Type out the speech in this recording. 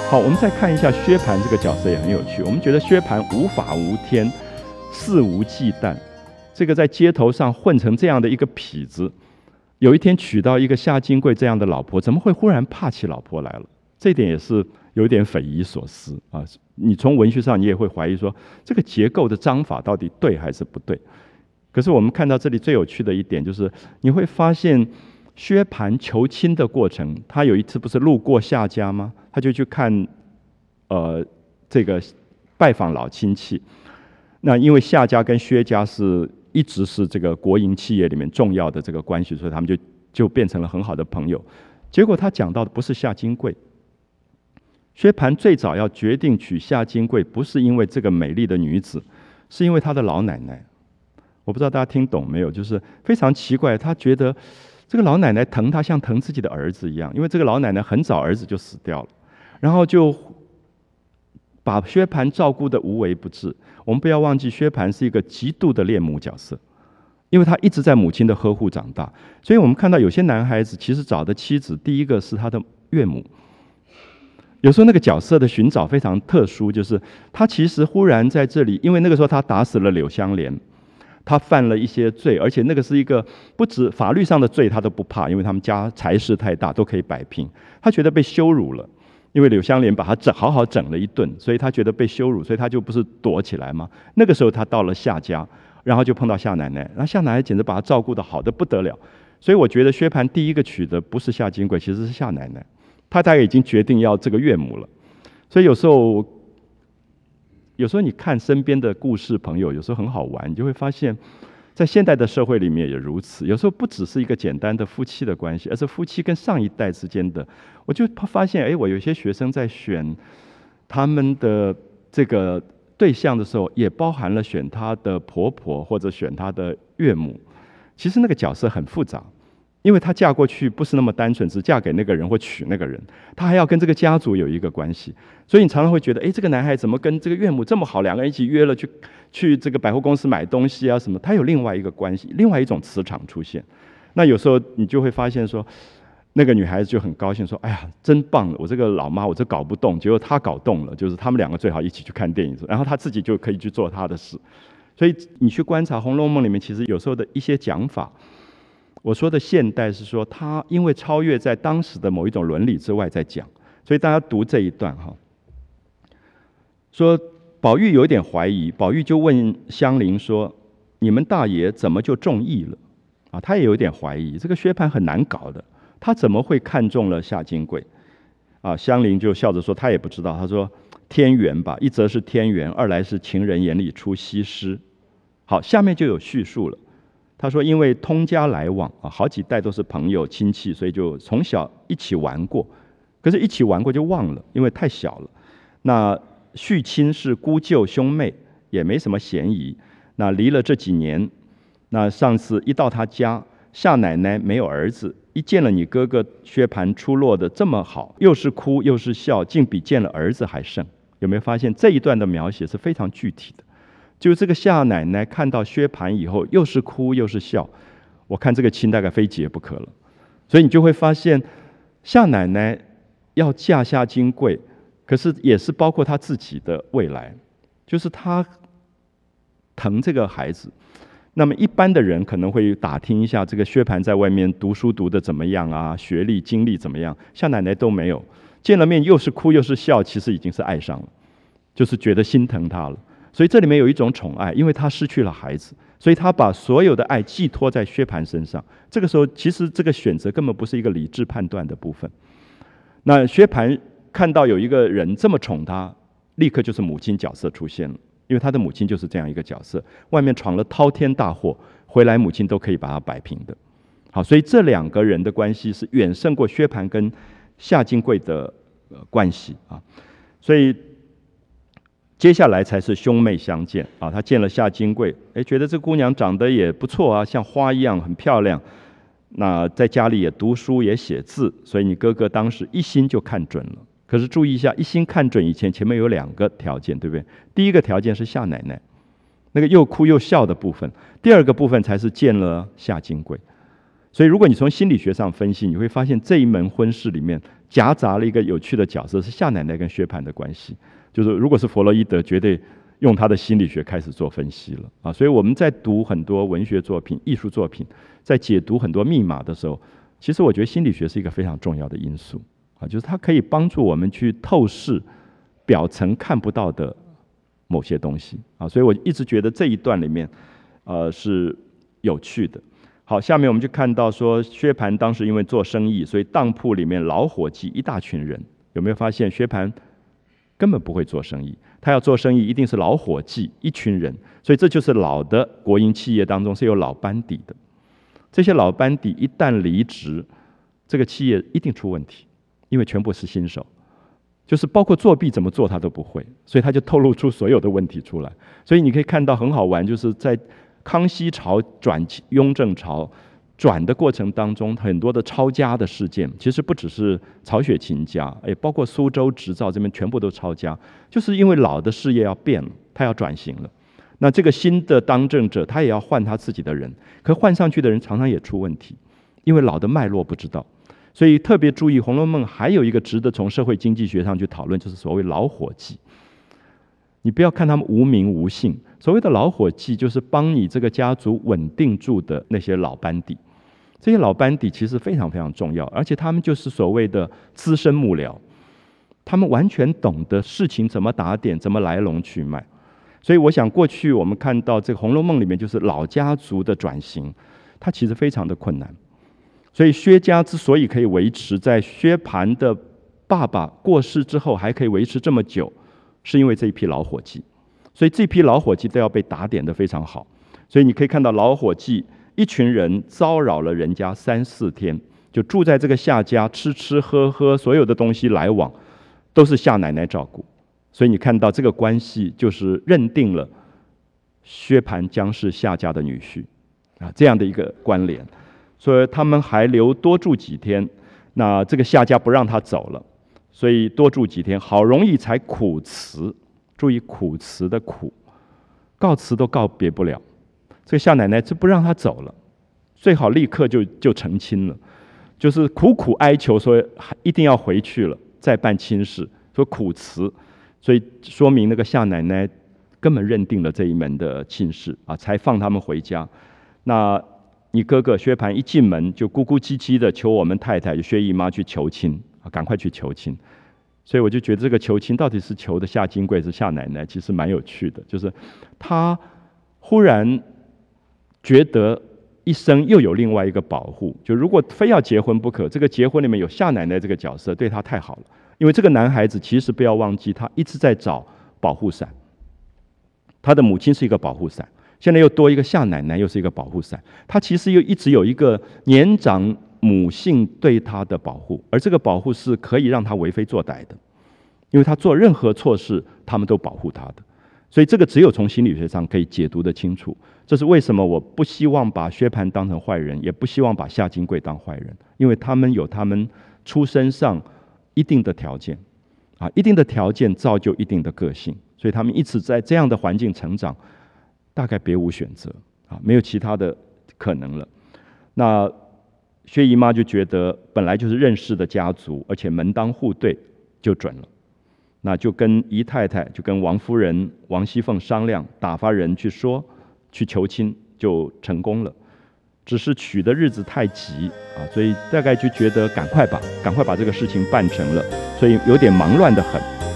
好，我们再看一下薛蟠这个角色也很有趣。我们觉得薛蟠无法无天，肆无忌惮，这个在街头上混成这样的一个痞子，有一天娶到一个夏金桂这样的老婆，怎么会忽然怕起老婆来了？这一点也是有点匪夷所思啊！你从文学上你也会怀疑说，这个结构的章法到底对还是不对？可是我们看到这里最有趣的一点就是，你会发现薛蟠求亲的过程，他有一次不是路过夏家吗？他就去看，这个拜访老亲戚。那因为夏家跟薛家一直是这个国营企业里面重要的这个关系，所以他们就变成了很好的朋友。结果他讲到的不是夏金桂。薛蟠最早要决定娶夏金桂，不是因为这个美丽的女子，是因为他的老奶奶。我不知道大家听懂没有？就是非常奇怪，他觉得这个老奶奶疼他像疼自己的儿子一样，因为这个老奶奶很早儿子就死掉了，然后就把薛蟠照顾得无微不至。我们不要忘记，薛蟠是一个极度的恋母角色，因为他一直在母亲的呵护长大。所以我们看到有些男孩子其实找的妻子，第一个是他的岳母。有时候那个角色的寻找非常特殊，就是他其实忽然在这里，因为那个时候他打死了柳湘莲，他犯了一些罪，而且那个是一个不止法律上的罪他都不怕，因为他们家财势太大，都可以摆平。他觉得被羞辱了，因为柳湘莲把他好好整了一顿，所以他觉得被羞辱，所以他就不是躲起来吗？那个时候他到了夏家，然后就碰到夏奶奶，然后夏奶奶简直把他照顾得好得不得了。所以我觉得薛蟠第一个娶的不是夏金桂，其实是夏奶奶。他大概已经决定要这个岳母了。所以有时候你看身边的故事朋友，有时候很好玩，你就会发现在现代的社会里面也如此。有时候不只是一个简单的夫妻的关系，而是夫妻跟上一代之间的。我就发现，我有些学生在选他们的这个对象的时候，也包含了选他的婆婆或者选他的岳母。其实那个角色很复杂，因为她嫁过去不是那么单纯，只嫁给那个人或娶那个人，她还要跟这个家族有一个关系。所以你常常会觉得，这个男孩怎么跟这个岳母这么好，两个人一起约了去这个百货公司买东西啊什么，他有另外一个关系，另外一种磁场出现。那有时候你就会发现说，那个女孩子就很高兴说，哎呀真棒，我这个老妈我这搞不动，结果她搞动了，就是他们两个最好一起去看电影，然后她自己就可以去做她的事。所以你去观察《红楼梦》里面，其实有时候的一些讲法，我说的现代是说，他因为超越在当时的某一种伦理之外在讲，所以大家读这一段哈，说宝玉有点怀疑，宝玉就问香菱说：“你们大爷怎么就中意了？”啊，他也有点怀疑，这个薛蟠很难搞的，他怎么会看中了夏金桂？啊，香菱就笑着说，他也不知道，他说天缘吧，一则是天缘，二来是情人眼里出西施。好，下面就有叙述了。他说，因为通家来往啊，好几代都是朋友亲戚，所以就从小一起玩过。可是，一起玩过就忘了，因为太小了。那续亲是姑舅兄妹，也没什么嫌疑。那离了这几年，那上次一到他家，夏奶奶没有儿子，一见了你哥哥薛蟠出落的这么好，又是哭又是笑，竟比见了儿子还甚。有没有发现这一段的描写是非常具体的？就这个夏奶奶看到薛蟠以后，又是哭又是笑，我看这个亲大概非结不可了。所以你就会发现，夏奶奶要嫁夏金桂，可是也是包括她自己的未来，就是她疼这个孩子。那么一般的人可能会打听一下这个薛蟠在外面读书读得怎么样啊，学历经历怎么样，夏奶奶都没有。见了面又是哭又是笑，其实已经是爱上了，就是觉得心疼他了。所以这里面有一种宠爱，因为他失去了孩子，所以他把所有的爱寄托在薛蟠身上。这个时候，其实这个选择根本不是一个理智判断的部分。那薛蟠看到有一个人这么宠他，立刻就是母亲角色出现了，因为他的母亲就是这样一个角色，外面闯了滔天大祸，回来母亲都可以把他摆平的。好，所以这两个人的关系是远胜过薛蟠跟夏金桂的关系啊。所以接下来才是兄妹相见啊，他见了夏金桂，觉得这姑娘长得也不错啊，像花一样很漂亮。那在家里也读书也写字，所以你哥哥当时一心就看准了。可是注意一下，一心看准以前面有两个条件，对不对？第一个条件是夏奶奶那个又哭又笑的部分，第二个部分才是见了夏金桂。 所以如果你从心理学上分析，你会发现这一门婚事里面夹杂了一个有趣的角色，是夏奶奶跟薛蟠的关系。就是如果是弗洛伊德，绝对用他的心理学开始做分析了啊。所以我们在读很多文学作品、艺术作品，在解读很多密码的时候，其实我觉得心理学是一个非常重要的因素啊，就是它可以帮助我们去透视表层看不到的某些东西啊。所以我一直觉得这一段里面是有趣的。好，下面我们就看到说，薛蟠当时因为做生意，所以当铺里面老伙计一大群人。有没有发现薛蟠根本不会做生意？他要做生意，一定是老伙计一群人。所以这就是老的国营企业当中是有老班底的。这些老班底一旦离职，这个企业一定出问题，因为全部是新手，就是包括作弊怎么做他都不会，所以他就透露出所有的问题出来。所以你可以看到很好玩，就是在康熙朝转雍正朝转的过程当中，很多的抄家的事件，其实不只是曹雪芹家，也包括苏州织造这边全部都抄家，就是因为老的事业要变了，他要转型了。那这个新的当政者，他也要换他自己的人，可换上去的人常常也出问题，因为老的脉络不知道。所以特别注意，《红楼梦》还有一个值得从社会经济学上去讨论，就是所谓老伙计。你不要看他们无名无姓，所谓的老伙计就是帮你这个家族稳定住的那些老班底。这些老班底其实非常非常重要，而且他们就是所谓的资深幕僚，他们完全懂得事情怎么打点，怎么来龙去脉。所以我想过去我们看到这个《红楼梦》里面，就是老家族的转型，它其实非常的困难。所以薛家之所以可以维持在薛蟠的爸爸过世之后还可以维持这么久，是因为这一批老伙计。所以这批老伙计都要被打点得非常好。所以你可以看到老伙计一群人骚扰了人家3、4天，就住在这个夏家，吃吃喝喝，所有的东西来往都是夏奶奶照顾。所以你看到这个关系，就是认定了薛蟠将是夏家的女婿啊，这样的一个关联。所以他们还留多住几天，那这个夏家不让他走了，所以多住几天，好容易才苦辞。注意苦辞的苦，告辞都告别不了。这个夏奶奶就不让他走了，最好立刻就成亲了，就是苦苦哀求说一定要回去了，再办亲事，说苦辞。所以说明那个夏奶奶根本认定了这一门的亲事啊，才放他们回家。那你哥哥薛蟠一进门就咕咕唧唧的求我们太太薛姨妈去求亲啊，赶快去求亲。所以我就觉得这个求亲到底是求的夏金桂是夏奶奶，其实蛮有趣的，就是他忽然觉得一生又有另外一个保护，就如果非要结婚不可，这个结婚里面有夏奶奶这个角色对他太好了。因为这个男孩子其实不要忘记，他一直在找保护伞，他的母亲是一个保护伞，现在又多一个夏奶奶，又是一个保护伞，他其实又一直有一个年长母性对他的保护，而这个保护是可以让他为非作歹的，因为他做任何错事，他们都保护他的。所以这个只有从心理学上可以解读得清楚。这是为什么我不希望把薛蟠当成坏人，也不希望把夏金桂当坏人，因为他们有他们出身上一定的条件啊，一定的条件造就一定的个性，所以他们一直在这样的环境成长，大概别无选择啊，没有其他的可能了。那薛姨妈就觉得本来就是认识的家族，而且门当户对，就准了。那就跟姨太太，就跟王夫人王熙凤商量，打发人去说，去求亲，就成功了。只是娶的日子太急啊，所以大概就觉得赶快把这个事情办成了，所以有点忙乱得很。